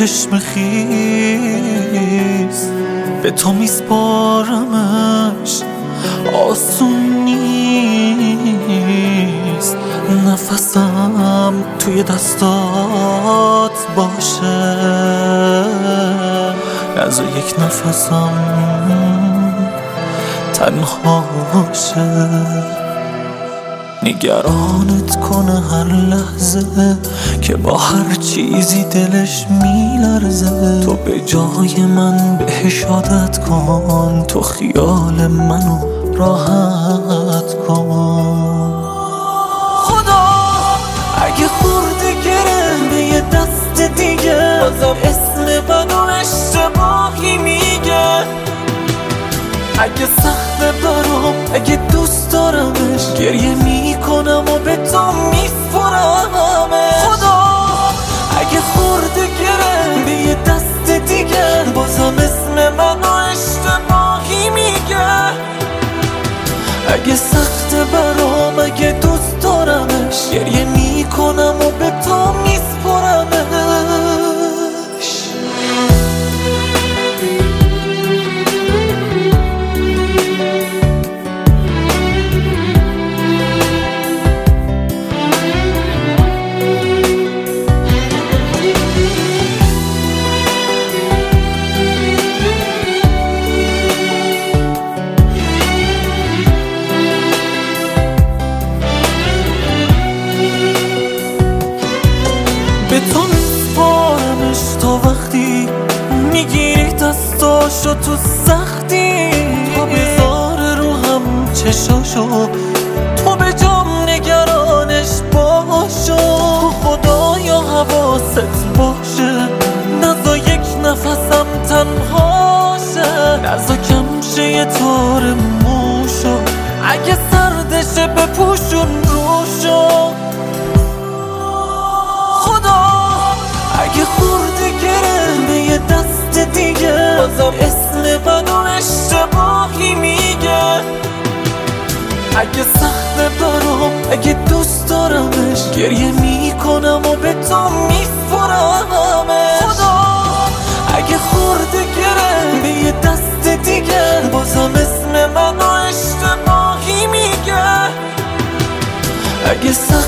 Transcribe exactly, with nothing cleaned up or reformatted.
چشم خیز به تو میسپارمش، آسون نیست نفسم توی دستات باشه، نذار یک نفسم تنها باشه. نگرانت کنه هر لحظه که با هر چیزی دلش میلرزه، تو به جای من بهش عادت کن، تو خیال منو راحت کن. خدا اگه خورده گره به یه دست دیگه، بازم اسم منو اشتباهی میگه. اگه سخته برام، اگه دوست دارمش، گریه میکنم و به تو میسپرمش. خدا اگه خورده گره به یه دست دیگه، بازم اسم منو اشتباهی میگه. اگه سخته برام، اگه دوست دارمش، گریه میکنم و به تو میسپرمش. به تو میسپارمش تا وقتی میگیری دستاشو تو سختی، تا بذاره رو هم چشاشو، تو به جام نگرانش باشو. خدایا حواست باشه، نذار یک نفسم تنها شه، نذار کم شه یه تار موشو، اگه سردشه بپوشون روشو. اگه خورده گره به یه دست دیگه، بازم اسم منو اشتباهی میگه. اگه سخته برام، اگه دوست دارمش، گریه میکنم و به تو میسپرمش. خدا اگه خورده گره به یه دست دیگه، بازم اسم منو اشتباهی میگه. اگه